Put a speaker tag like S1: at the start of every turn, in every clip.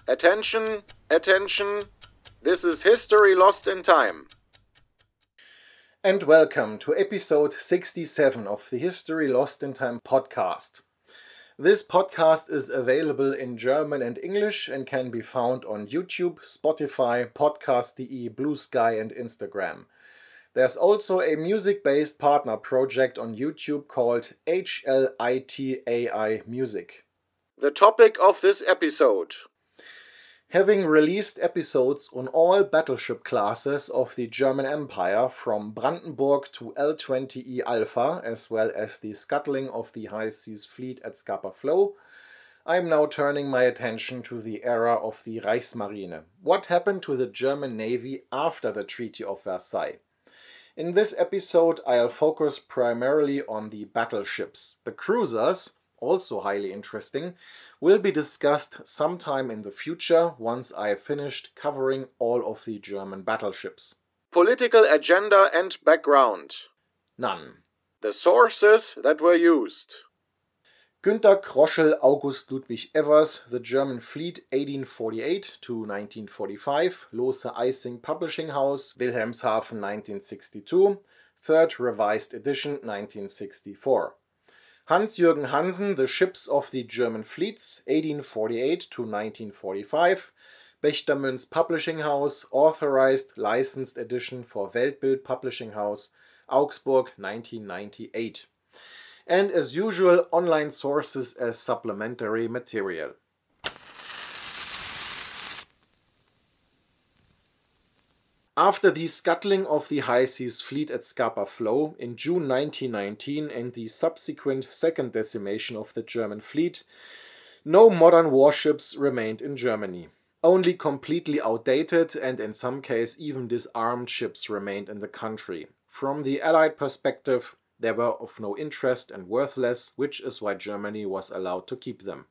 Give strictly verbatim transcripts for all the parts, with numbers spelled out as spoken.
S1: Attention, attention, this is History Lost in Time. And welcome to episode sixty-seven of the History Lost in Time podcast. This podcast is available in German and English and can be found on YouTube, Spotify, Podcast dot de, Blue Sky and Instagram. There's also a music-based partner project on YouTube called H L I T A I Music. The topic of this episode. Having released episodes on all battleship classes of the German Empire from Brandenburg to L twenty E Alpha, as well as the scuttling of the High Seas Fleet at Scapa Flow, I am now turning my attention to the era of the Reichsmarine. What happened to the German Navy after the Treaty of Versailles? In this episode, I'll focus primarily on the battleships. The cruisers, also highly interesting, will be discussed sometime in the future once I have finished covering all of the German battleships. Political agenda and background. None. The sources that were used. Günter Kroschel, August Ludwig Evers, The German Fleet eighteen forty-eight to nineteen forty-five, Lose Eising Publishing House, Wilhelmshaven nineteen sixty-two, third revised edition nineteen sixty-four. Hans-Jürgen Hansen, The Ships of the German Fleets, eighteen forty-eight to nineteen forty-five, Bechtermünz Publishing House, authorized licensed edition for Weltbild Publishing House, Augsburg nineteen ninety-eight. And as usual, online sources as supplementary material. After the scuttling of the High Seas Fleet at Scapa Flow in June nineteen nineteen and the subsequent second decimation of the German fleet, no modern warships remained in Germany. Only completely outdated and in some cases even disarmed ships remained in the country. From the Allied perspective, they were of no interest and worthless, which is why Germany was allowed to keep them.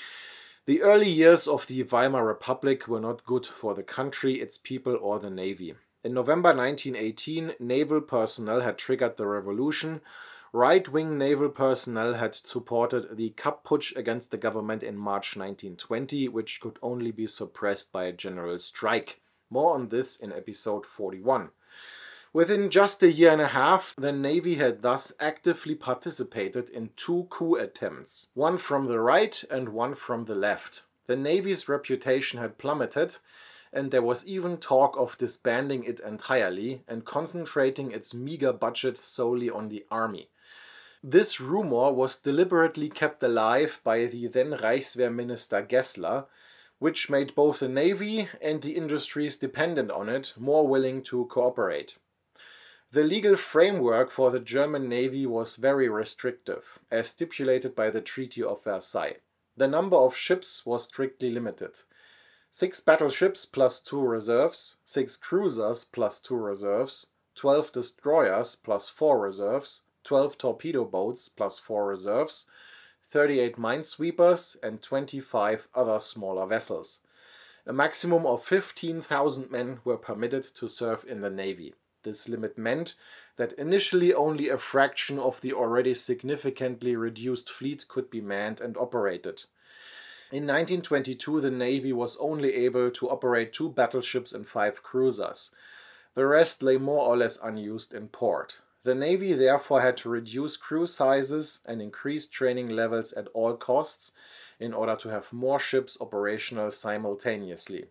S1: The early years of the Weimar Republic were not good for the country, its people or the navy. In November nineteen eighteen, naval personnel had triggered the revolution. Right-wing naval personnel had supported the Kapp Putsch against the government in March nineteen twenty, which could only be suppressed by a general strike. More on this in episode forty-one. Within just a year and a half, the Navy had thus actively participated in two coup attempts, one from the right and one from the left. The Navy's reputation had plummeted, and there was even talk of disbanding it entirely and concentrating its meager budget solely on the army. This rumor was deliberately kept alive by the then Reichswehr Minister Gessler, which made both the Navy and the industries dependent on it more willing to cooperate. The legal framework for the German Navy was very restrictive, as stipulated by the Treaty of Versailles. The number of ships was strictly limited. Six battleships plus two reserves, six cruisers plus two reserves, twelve destroyers plus four reserves, twelve torpedo boats plus four reserves, thirty-eight minesweepers, and twenty-five other smaller vessels. A maximum of fifteen thousand men were permitted to serve in the Navy. This limit meant that initially only a fraction of the already significantly reduced fleet could be manned and operated. In nineteen twenty-two, the Navy was only able to operate two battleships and five cruisers. The rest lay more or less unused in port. The Navy therefore had to reduce crew sizes and increase training levels at all costs in order to have more ships operational simultaneously.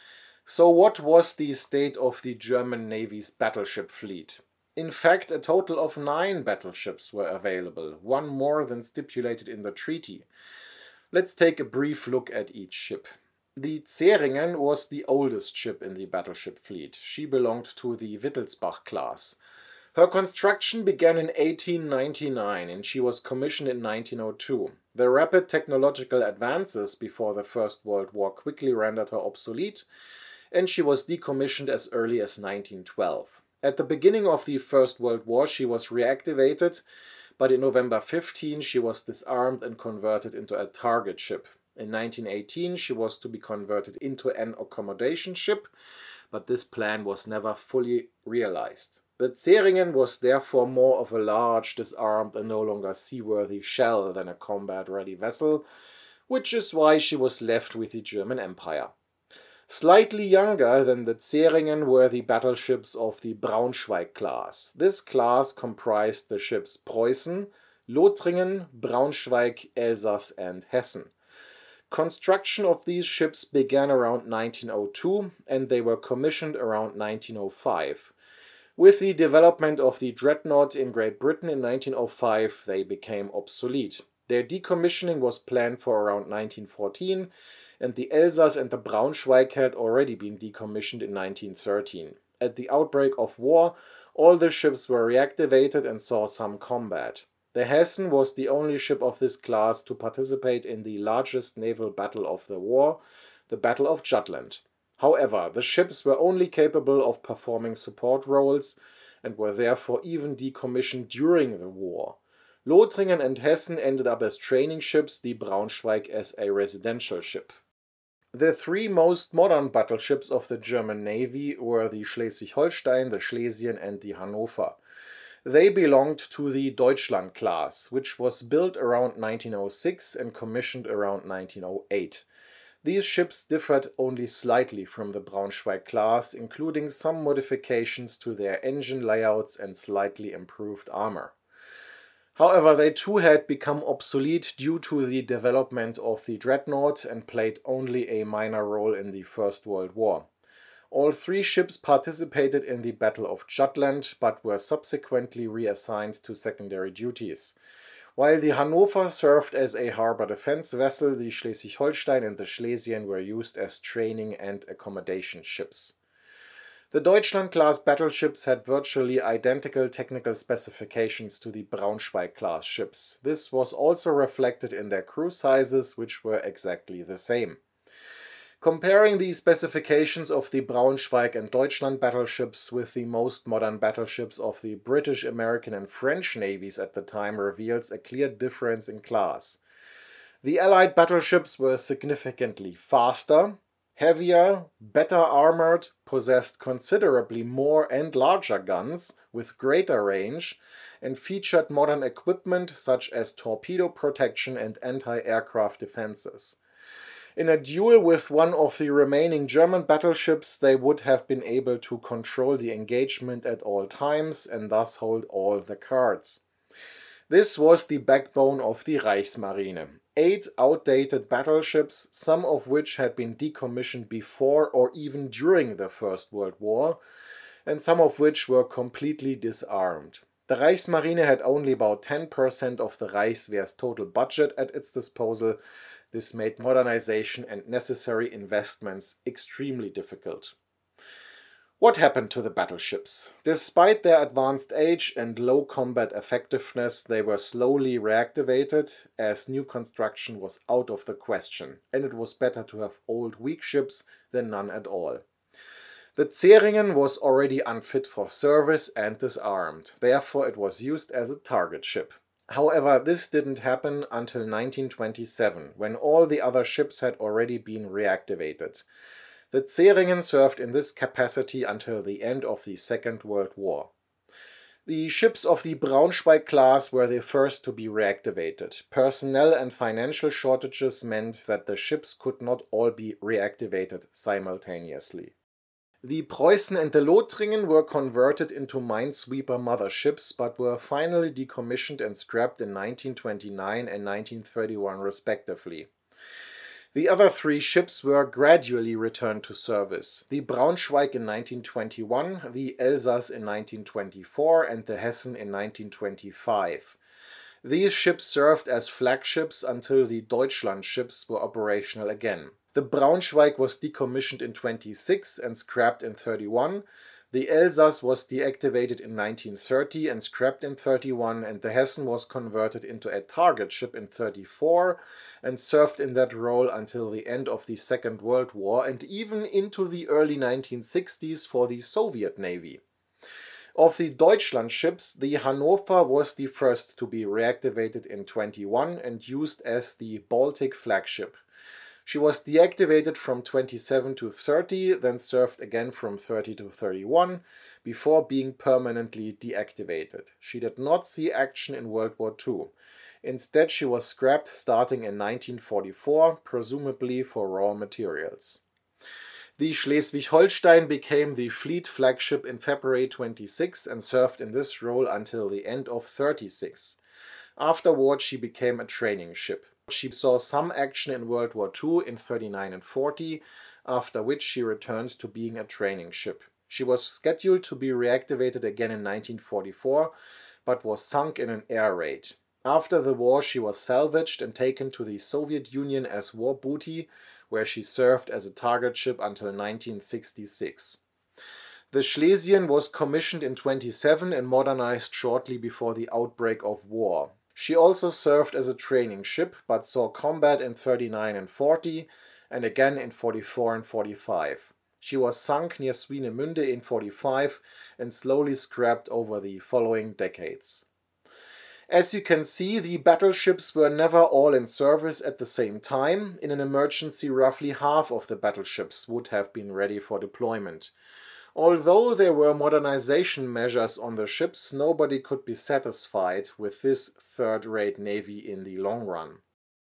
S1: So what was the state of the German Navy's battleship fleet? In fact, a total of nine battleships were available, one more than stipulated in the treaty. Let's take a brief look at each ship. The Zähringen was the oldest ship in the battleship fleet. She belonged to the Wittelsbach class. Her construction began in eighteen ninety-nine and she was commissioned in nineteen oh two. The rapid technological advances before the First World War quickly rendered her obsolete, and she was decommissioned as early as nineteen twelve. At the beginning of the First World War she was reactivated, but in November fifteenth she was disarmed and converted into a target ship. In nineteen eighteen she was to be converted into an accommodation ship, but this plan was never fully realized. The Zähringen was therefore more of a large, disarmed and no longer seaworthy shell than a combat-ready vessel, which is why she was left with the German Empire. Slightly younger than the Zähringen were the battleships of the Braunschweig class. This class comprised the ships Preußen, Lothringen, Braunschweig, Elsass and Hessen. Construction of these ships began around nineteen oh two and they were commissioned around nineteen oh five. With the development of the Dreadnought in Great Britain in nineteen oh five, they became obsolete. Their decommissioning was planned for around nineteen fourteen, and the Elsass and the Braunschweig had already been decommissioned in nineteen thirteen. At the outbreak of war, all the ships were reactivated and saw some combat. The Hessen was the only ship of this class to participate in the largest naval battle of the war, the Battle of Jutland. However, the ships were only capable of performing support roles and were therefore even decommissioned during the war. Lothringen and Hessen ended up as training ships, the Braunschweig as a residential ship. The three most modern battleships of the German Navy were the Schleswig-Holstein, the Schlesien and the Hannover. They belonged to the Deutschland class, which was built around nineteen oh six and commissioned around nineteen oh eight. These ships differed only slightly from the Braunschweig class, including some modifications to their engine layouts and slightly improved armor. However, they too had become obsolete due to the development of the Dreadnought and played only a minor role in the First World War. All three ships participated in the Battle of Jutland, but were subsequently reassigned to secondary duties. While the Hannover served as a harbor defense vessel, the Schleswig-Holstein and the Schlesien were used as training and accommodation ships. The Deutschland-class battleships had virtually identical technical specifications to the Braunschweig-class ships. This was also reflected in their crew sizes, which were exactly the same. Comparing the specifications of the Braunschweig and Deutschland battleships with the most modern battleships of the British, American and French navies at the time reveals a clear difference in class. The Allied battleships were significantly faster, heavier, better armored, possessed considerably more and larger guns with greater range, and featured modern equipment such as torpedo protection and anti-aircraft defenses. In a duel with one of the remaining German battleships, they would have been able to control the engagement at all times and thus hold all the cards. This was the backbone of the Reichsmarine. Eight outdated battleships, some of which had been decommissioned before or even during the First World War, and some of which were completely disarmed. The Reichsmarine had only about ten percent of the Reichswehr's total budget at its disposal. This made modernization and necessary investments extremely difficult. What happened to the battleships? Despite their advanced age and low combat effectiveness, they were slowly reactivated, as new construction was out of the question, and it was better to have old weak ships than none at all. The Zähringen was already unfit for service and disarmed, therefore it was used as a target ship. However, this didn't happen until nineteen twenty-seven, when all the other ships had already been reactivated. The Zähringen served in this capacity until the end of the Second World War. The ships of the Braunschweig class were the first to be reactivated. Personnel and financial shortages meant that the ships could not all be reactivated simultaneously. The Preußen and the Lothringen were converted into minesweeper motherships, but were finally decommissioned and scrapped in nineteen twenty-nine and nineteen thirty-one respectively. The other three ships were gradually returned to service. The Braunschweig in nineteen twenty-one, the Elsass in nineteen twenty-four and the Hessen in nineteen twenty-five. These ships served as flagships until the Deutschland ships were operational again. The Braunschweig was decommissioned in twenty-six and scrapped in thirty-one. The Elsass was deactivated in nineteen thirty and scrapped in thirty-one, and the Hessen was converted into a target ship in thirty-four and served in that role until the end of the Second World War and even into the early nineteen sixties for the Soviet Navy. Of the Deutschland ships, the Hannover was the first to be reactivated in twenty-one and used as the Baltic flagship. She was deactivated from twenty-seven to thirty, then served again from thirty to thirty-one, before being permanently deactivated. She did not see action in World War Two. Instead, she was scrapped starting in nineteen forty-four, presumably for raw materials. The Schleswig-Holstein became the fleet flagship in February twenty-six and served in this role until the end of thirty-six. Afterward, she became a training ship. She saw some action in World War Two in thirty-nine and forty, after which she returned to being a training ship. She was scheduled to be reactivated again in nineteen forty-four, but was sunk in an air raid. After the war, she was salvaged and taken to the Soviet Union as war booty, where she served as a target ship until nineteen sixty-six. The Schlesien was commissioned in twenty-seven and modernized shortly before the outbreak of war. She also served as a training ship, but saw combat in thirty-nine and forty, and again in forty-four and forty-five. She was sunk near Swinemünde in forty-five and slowly scrapped over the following decades. As you can see, the battleships were never all in service at the same time. In an emergency, roughly half of the battleships would have been ready for deployment. Although there were modernization measures on the ships, nobody could be satisfied with this third-rate navy in the long run.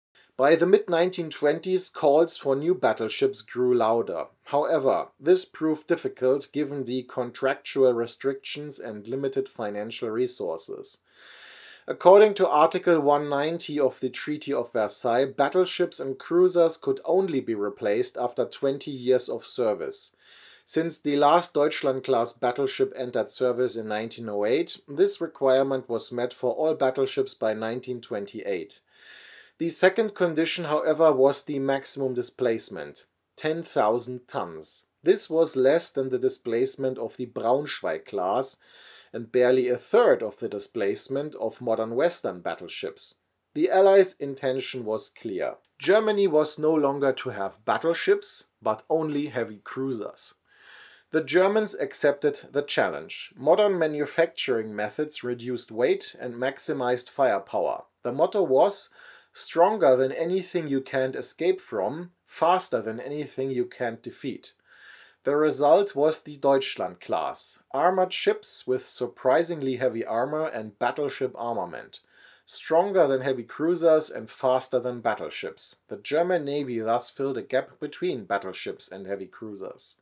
S1: By the mid nineteen twenties, calls for new battleships grew louder. However, this proved difficult given the contractual restrictions and limited financial resources. According to Article one ninety of the Treaty of Versailles, battleships and cruisers could only be replaced after twenty years of service. Since the last Deutschland-class battleship entered service in nineteen oh eight, this requirement was met for all battleships by nineteen twenty-eight. The second condition, however, was the maximum displacement, ten thousand tons. This was less than the displacement of the Braunschweig class and barely a third of the displacement of modern Western battleships. The Allies' intention was clear. Germany was no longer to have battleships, but only heavy cruisers. The Germans accepted the challenge. Modern manufacturing methods reduced weight and maximized firepower. The motto was, stronger than anything you can't escape from, faster than anything you can't defeat. The result was the Deutschland class, armored ships with surprisingly heavy armor and battleship armament, stronger than heavy cruisers and faster than battleships. The German Navy thus filled a gap between battleships and heavy cruisers.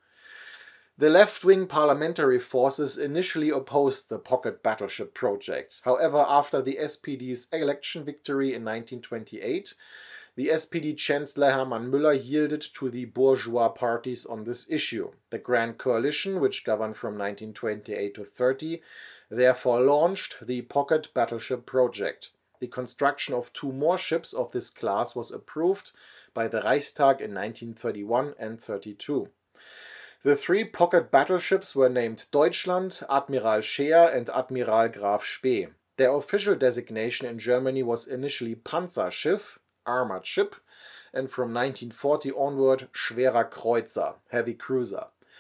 S1: The left-wing parliamentary forces initially opposed the pocket battleship project. However, after the S P D's election victory in nineteen twenty-eight, the S P D Chancellor Hermann Müller yielded to the bourgeois parties on this issue. The Grand Coalition, which governed from nineteen twenty-eight to thirty, therefore launched the pocket battleship project. The construction of two more ships of this class was approved by the Reichstag in nineteen thirty-one and thirty-two. The three pocket battleships were named Deutschland, Admiral Scheer and Admiral Graf Spee. Their official designation in Germany was initially Panzerschiff, armored ship, and from nineteen forty onward Schwerer Kreuzer, heavy cruiser.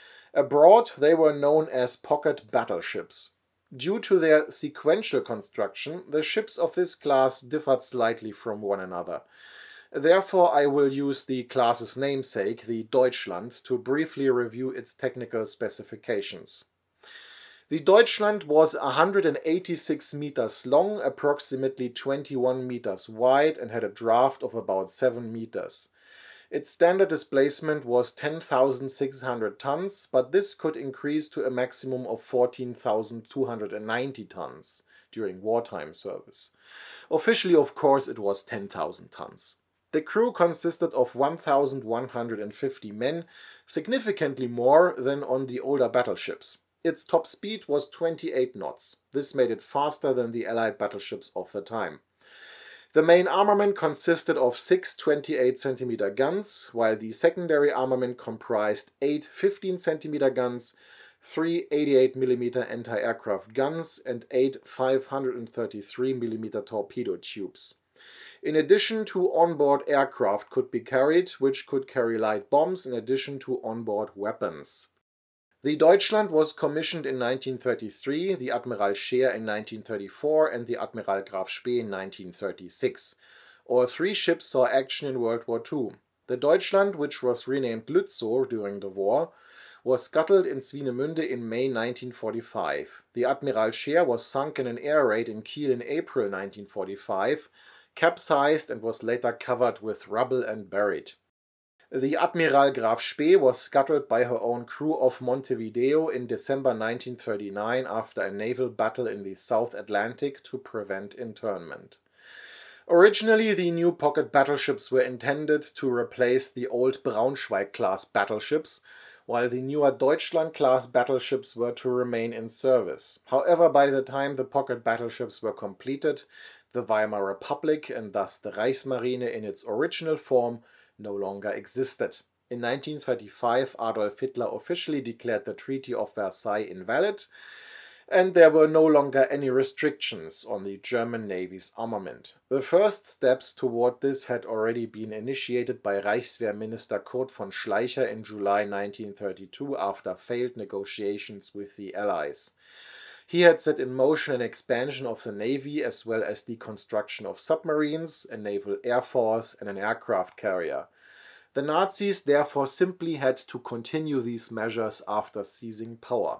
S1: Abroad they were known as pocket battleships. Due to their sequential construction, the ships of this class differed slightly from one another. Therefore, I will use the class's namesake, the Deutschland, to briefly review its technical specifications. The Deutschland was one hundred eighty-six meters long, approximately twenty-one meters wide, and had a draft of about seven meters. Its standard displacement was ten thousand six hundred tons, but this could increase to a maximum of fourteen thousand two hundred ninety tons during wartime service. Officially, of course, it was ten thousand tons. The crew consisted of one thousand one hundred fifty men, significantly more than on the older battleships. Its top speed was twenty-eight knots. This made it faster than the Allied battleships of the time. The main armament consisted of six twenty-eight centimeter guns, while the secondary armament comprised eight fifteen centimeter guns, three eighty-eight millimeter anti-aircraft guns, and eight five hundred thirty-three millimeter torpedo tubes. In addition, two onboard aircraft could be carried, which could carry light bombs in addition to onboard weapons. The Deutschland was commissioned in nineteen thirty-three, the Admiral Scheer in nineteen thirty-four, and the Admiral Graf Spee in nineteen thirty-six. All three ships saw action in World War Two. The Deutschland, which was renamed Lützow during the war, was scuttled in Swinemünde in May nineteen forty-five. The Admiral Scheer was sunk in an air raid in Kiel in April nineteen forty-five, capsized and was later covered with rubble and buried. The Admiral Graf Spee was scuttled by her own crew off Montevideo in December nineteen thirty-nine after a naval battle in the South Atlantic to prevent internment. Originally, the new pocket battleships were intended to replace the old Braunschweig-class battleships, while the newer Deutschland-class battleships were to remain in service. However, by the time the pocket battleships were completed, the Weimar Republic, and thus the Reichsmarine in its original form, no longer existed. In nineteen thirty-five, Adolf Hitler officially declared the Treaty of Versailles invalid, and there were no longer any restrictions on the German Navy's armament. The first steps toward this had already been initiated by Reichswehr Minister Kurt von Schleicher in July nineteen thirty-two after failed negotiations with the Allies. He had set in motion an expansion of the Navy as well as the construction of submarines, a naval air force, and an aircraft carrier. The Nazis therefore simply had to continue these measures after seizing power.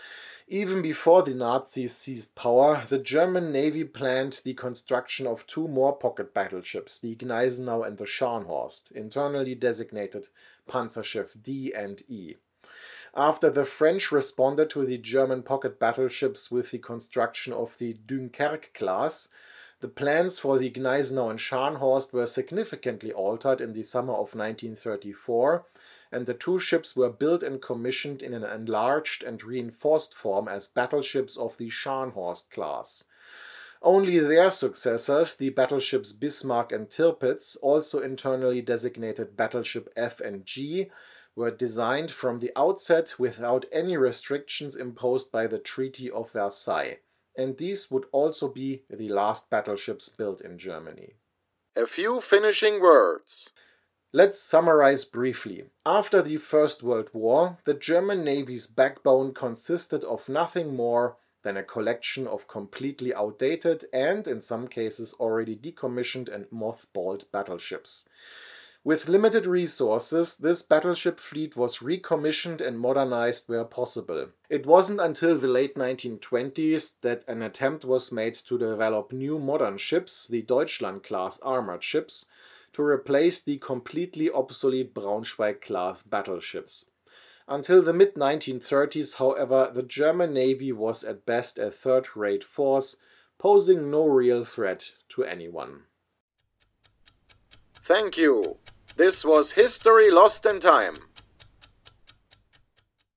S1: Even before the Nazis seized power, the German Navy planned the construction of two more pocket battleships, the Gneisenau and the Scharnhorst, internally designated Panzerschiff D and E. After the French responded to the German pocket battleships with the construction of the Dunkerque class, the plans for the Gneisenau and Scharnhorst were significantly altered in the summer of nineteen thirty-four, and the two ships were built and commissioned in an enlarged and reinforced form as battleships of the Scharnhorst class. Only their successors, the battleships Bismarck and Tirpitz, also internally designated Battleship F and G, were designed from the outset without any restrictions imposed by the Treaty of Versailles, and these would also be the last battleships built in Germany. A few finishing words. Let's summarize briefly. After the First World War, the German Navy's backbone consisted of nothing more than a collection of completely outdated and, in some cases, already decommissioned and mothballed battleships. With limited resources, this battleship fleet was recommissioned and modernized where possible. It wasn't until the late nineteen twenties that an attempt was made to develop new modern ships, the Deutschland-class armored ships, to replace the completely obsolete Braunschweig-class battleships. Until the mid nineteen thirties, however, the German Navy was at best a third-rate force, posing no real threat to anyone. Thank you. This was History Lost in Time.